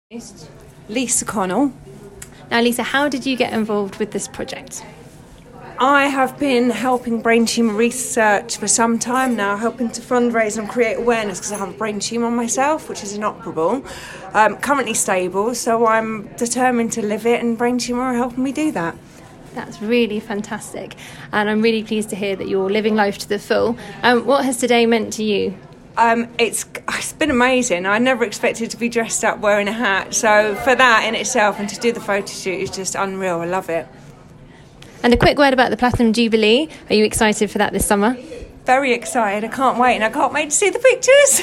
Lisa Connell. Now, Lisa, how did you get involved with this project? I have been helping brain tumour research for some time now, helping to fundraise and create awareness because I have a brain tumour myself, which is inoperable, currently stable, so I'm determined to live it, and brain tumour are helping me do that. That's really fantastic, and I'm really pleased to hear that you're living life to the full. What has today meant to you? It's been amazing. I never expected to be dressed up wearing a hat, so for that in itself and to do the photo shoot is just unreal. I love it. And a quick word about the Platinum Jubilee. Are you excited for that this summer? Very excited. I can't wait, and I can't wait to see the pictures.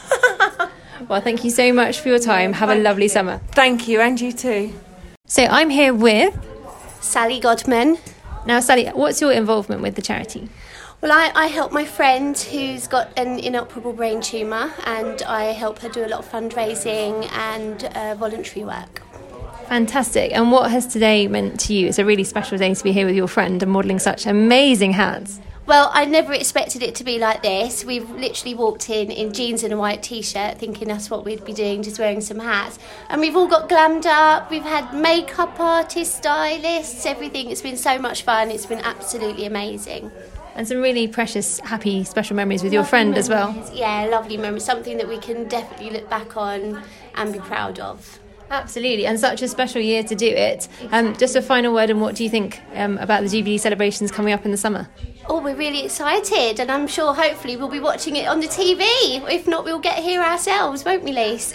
Well, thank you so much for your time. Have a lovely summer. Thank you, and you too. So I'm here with Sally Godman. Now, Sally, what's your involvement with the charity? Well, I help my friend who's got an inoperable brain tumour, and I help her do a lot of fundraising and voluntary work. Fantastic. And what has today meant to you? It's a really special day to be here with your friend and modelling such amazing hats. Well, I never expected it to be like this. We've literally walked in jeans and a white T-shirt thinking that's what we'd be doing, just wearing some hats. And we've all got glammed up. We've had makeup artists, stylists, everything. It's been so much fun. It's been absolutely amazing. And some really precious, happy, special memories with your friend as well. Yeah, lovely memories. Something that we can definitely look back on and be proud of. Absolutely, and such a special year to do it. Just a final word, and what do you think about the Jubilee celebrations coming up in the summer? Oh, we're really excited, and I'm sure hopefully we'll be watching it on the TV. If not, we'll get here ourselves, won't we, Lise?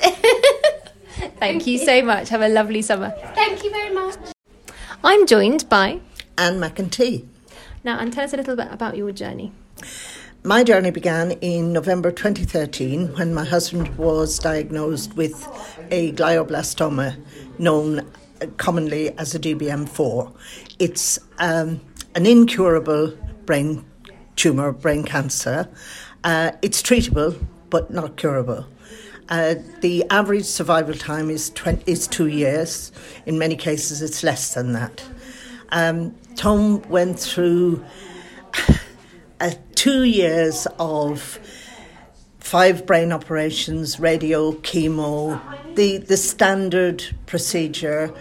Thank you so much. Have a lovely summer. Thank you very much. I'm joined by Anne McEntee. Now, and tell us a little bit about your journey. My journey began in November 2013 when my husband was diagnosed with a glioblastoma, known commonly as a GBM4. It's an incurable brain tumour, brain cancer. It's treatable but not curable. The average survival time is 2 years. In many cases, it's less than that. Tom went through 2 years of 5 brain operations, radio, chemo, the standard procedure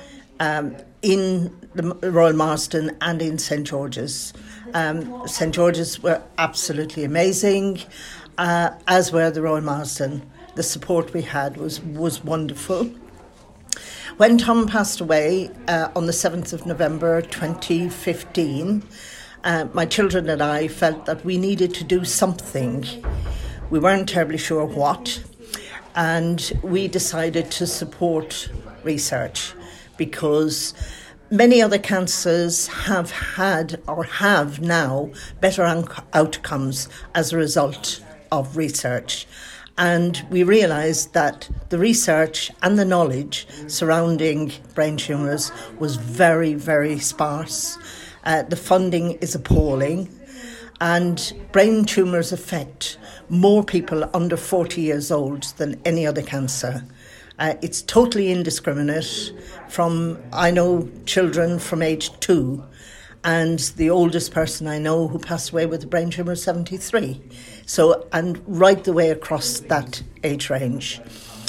in the Royal Marsden and in St George's. St George's were absolutely amazing, as were the Royal Marsden. The support we had was wonderful. When Tom passed away on the 7th of November 2015, my children and I felt that we needed to do something. We weren't terribly sure what, and we decided to support research because many other cancers have had or have now better outcomes as a result of research. And we realised that the research and the knowledge surrounding brain tumours was very, very sparse. The funding is appalling, and brain tumours affect more people under 40 years old than any other cancer. It's totally indiscriminate. I know children from age 2, and the oldest person I know who passed away with a brain tumour is 73. So, and right the way across that age range.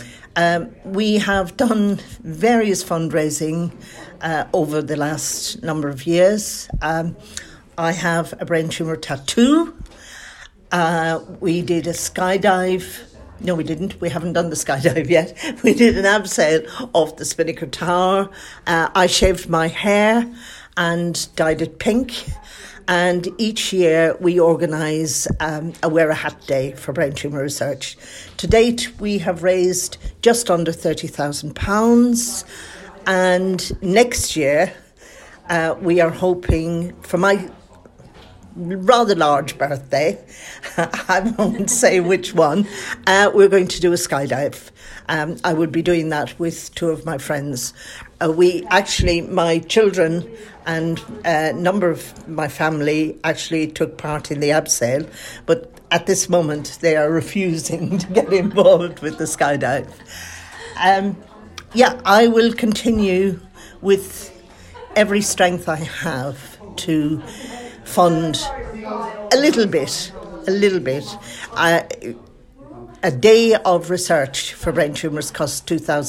We have done various fundraising over the last number of years. I have a brain tumour tattoo. We did a skydive. No, we didn't. We haven't done the skydive yet. We did an abseil off the Spinnaker Tower. I shaved my hair and dyed it pink. And each year we organise a Wear a Hat Day for brain tumour research. To date, we have raised just under £30,000. And next year, we are hoping for my rather large birthday, I won't say which one, we're going to do a skydive. I would be doing that with 2 of my friends. My children and a number of my family actually took part in the abseil, but at this moment they are refusing to get involved with the skydive. I will continue with every strength I have to fund a little bit. a day of research for brain tumours costs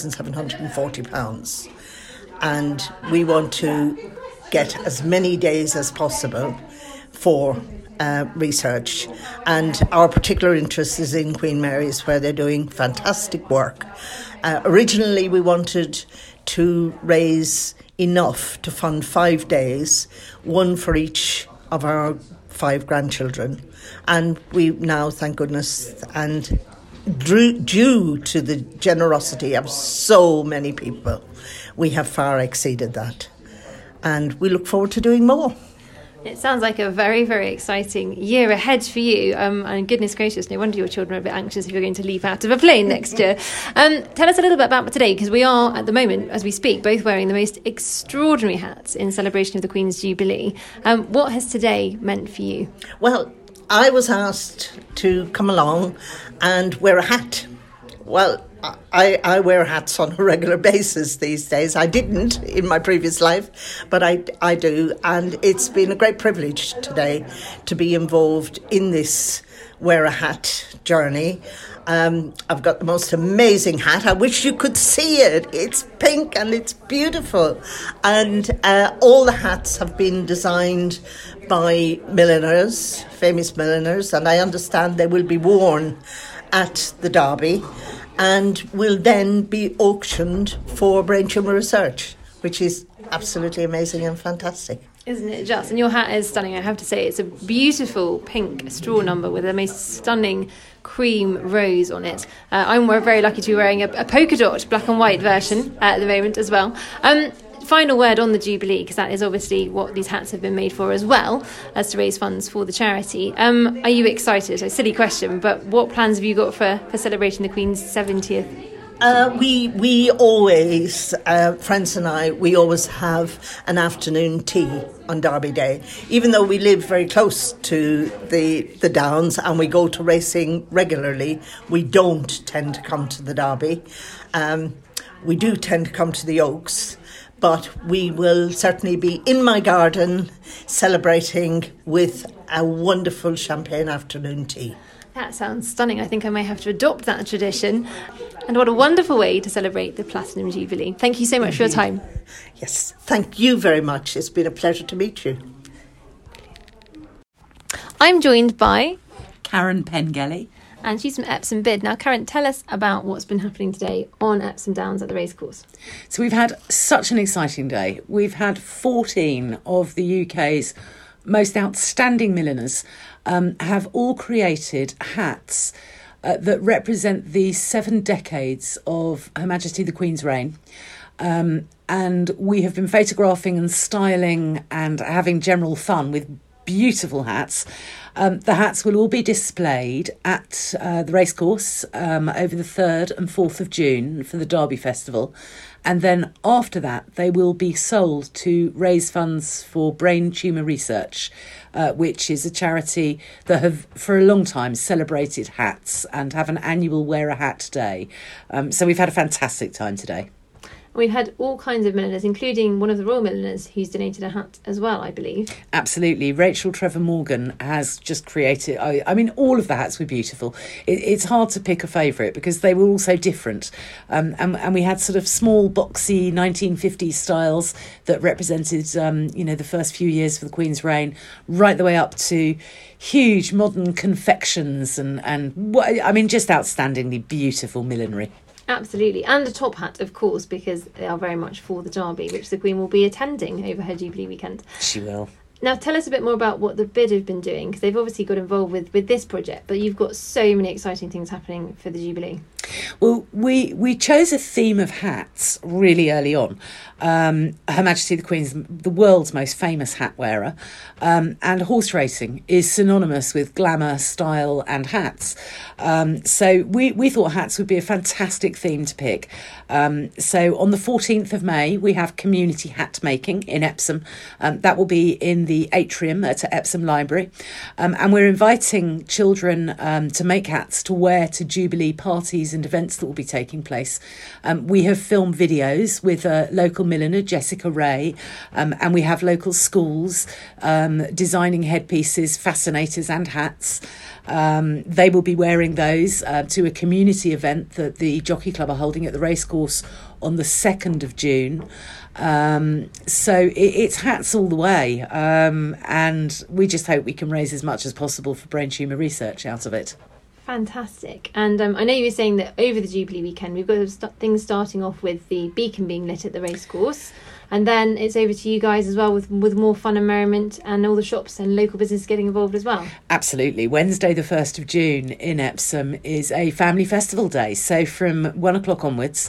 £2,740. And we want to get as many days as possible for research. And our particular interest is in Queen Mary's, where they're doing fantastic work. Originally, we wanted to raise enough to fund 5 days, one for each of our 5 grandchildren. And we now, thank goodness, and due to the generosity of so many people, we have far exceeded that. And we look forward to doing more. It sounds like a very, very exciting year ahead for you. And goodness gracious, no wonder your children are a bit anxious if you're going to leap out of a plane next year. Tell us a little bit about today, because we are, at the moment, as we speak, both wearing the most extraordinary hats in celebration of the Queen's Jubilee. What has today meant for you? Well, I was asked to come along and wear a hat. Well, I wear hats on a regular basis these days. I didn't in my previous life, but I do. And it's been a great privilege today to be involved in this wear a hat journey. I've got the most amazing hat. I wish you could see it. It's pink and it's beautiful. And all the hats have been designed by milliners, famous milliners, and I understand they will be worn at the Derby and will then be auctioned for brain tumour research, which is absolutely amazing and fantastic. Isn't it just? And your hat is stunning, I have to say. It's a beautiful pink straw number with a most stunning cream rose on it. I'm very lucky to be wearing a polka dot black and white version at the moment as well. Final word on the Jubilee, because that is obviously what these hats have been made for as well, as to raise funds for the charity. Are you excited? A silly question, but what plans have you got for celebrating the Queen's 70th? We always, friends and I, we always have an afternoon tea on Derby Day. Even though we live very close to the Downs and we go to racing regularly, we don't tend to come to the Derby. We do tend to come to the Oaks. But we will certainly be in my garden celebrating with a wonderful champagne afternoon tea. That sounds stunning. I think I may have to adopt that tradition. And what a wonderful way to celebrate the Platinum Jubilee. Thank you so much for your time. Yes, thank you very much. It's been a pleasure to meet you. I'm joined by Karen Pengelly. And she's from Epsom Bid. Now, Karen, tell us about what's been happening today on Epsom Downs at the racecourse. So we've had such an exciting day. We've had 14 of the UK's most outstanding milliners have all created hats that represent the 7 decades of Her Majesty the Queen's reign. And we have been photographing and styling and having general fun with beautiful hats. The hats will all be displayed at the racecourse over the 3rd and 4th of June for the Derby Festival. And then after that, they will be sold to raise funds for brain tumour research, which is a charity that have for a long time celebrated hats and have an annual Wear a Hat Day. So we've had a fantastic time today. We've had all kinds of milliners, including one of the Royal Milliners who's donated a hat as well, I believe. Absolutely. Rachel Trevor Morgan has just created... I mean, all of the hats were beautiful. It's hard to pick a favourite because they were all so different. And we had sort of small, boxy 1950s styles that represented, the first few years for the Queen's reign, right the way up to huge modern confections and just outstandingly beautiful millinery. Absolutely. And a top hat, of course, because they are very much for the Derby, which the Queen will be attending over her Jubilee weekend. She will. Now, tell us a bit more about what the Bid have been doing, because they've obviously got involved with this project, but you've got so many exciting things happening for the Jubilee. Well, we chose a theme of hats really early on. Her Majesty the Queen's the world's most famous hat wearer, and horse racing is synonymous with glamour, style and hats. So we thought hats would be a fantastic theme to pick. So on the 14th of May, we have community hat making in Epsom. That will be in the atrium at Epsom Library. And we're inviting children to make hats to wear to Jubilee parties and and events that will be taking place. We have filmed videos with local milliner, Jessica Ray, and we have local schools designing headpieces, fascinators and hats. They will be wearing those to a community event that the Jockey Club are holding at the racecourse on the 2nd of June. So it's hats all the way, and we just hope we can raise as much as possible for brain tumour research out of it. Fantastic. And I know you were saying that over the Jubilee weekend we've got things starting off with the beacon being lit at the racecourse, and then it's over to you guys as well with more fun and merriment, and all the shops and local business getting involved as well. Absolutely. Wednesday the 1st of June in Epsom is a family festival day, so from 1 o'clock onwards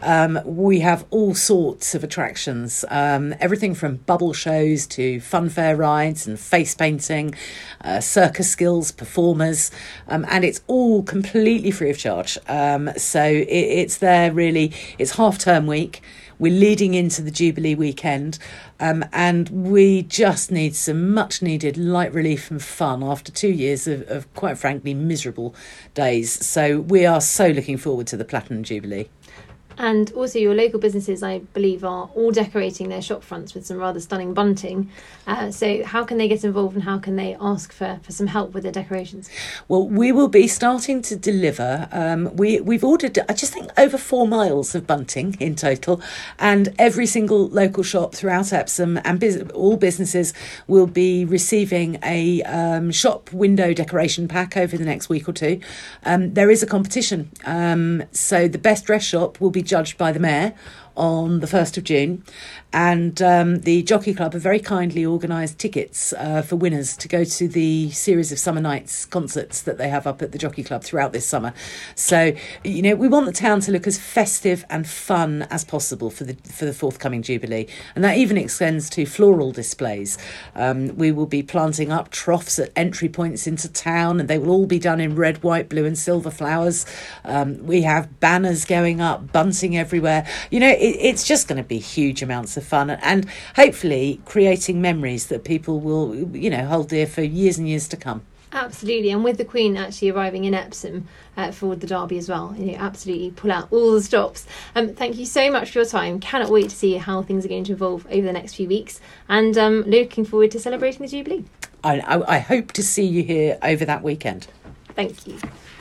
we have all sorts of attractions, everything from bubble shows to funfair rides and face painting, circus skills performers, and it's all completely free of charge. So it's there really, it's half term week. We're leading into the Jubilee weekend, and we just need some much needed light relief and fun after 2 years of quite frankly miserable days. So we are so looking forward to the Platinum Jubilee. And also your local businesses, I believe, are all decorating their shop fronts with some rather stunning bunting. So how can they get involved, and how can they ask for some help with their decorations? Well, we will be starting to deliver. We've ordered, I just think, over 4 miles of bunting in total. And every single local shop throughout Epsom and all businesses will be receiving a shop window decoration pack over the next week or two. There is a competition. So the best dress shop will be judged by the Mayor on the 1st of June, and the Jockey Club have very kindly organised tickets for winners to go to the series of summer nights concerts that they have up at the Jockey Club throughout this summer. So, you know, we want the town to look as festive and fun as possible for the forthcoming Jubilee, and that even extends to floral displays. We will be planting up troughs at entry points into town, and they will all be done in red, white, blue and silver flowers. We have banners going up, bunting everywhere. You know, it's just going to be huge amounts of fun, and hopefully creating memories that people will, you know, hold dear for years and years to come. Absolutely, and with the Queen actually arriving in Epsom for the Derby as well, you know, absolutely pull out all the stops. Thank you so much for your time. Cannot wait to see how things are going to evolve over the next few weeks, and looking forward to celebrating the Jubilee. I hope to see you here over that weekend. Thank you.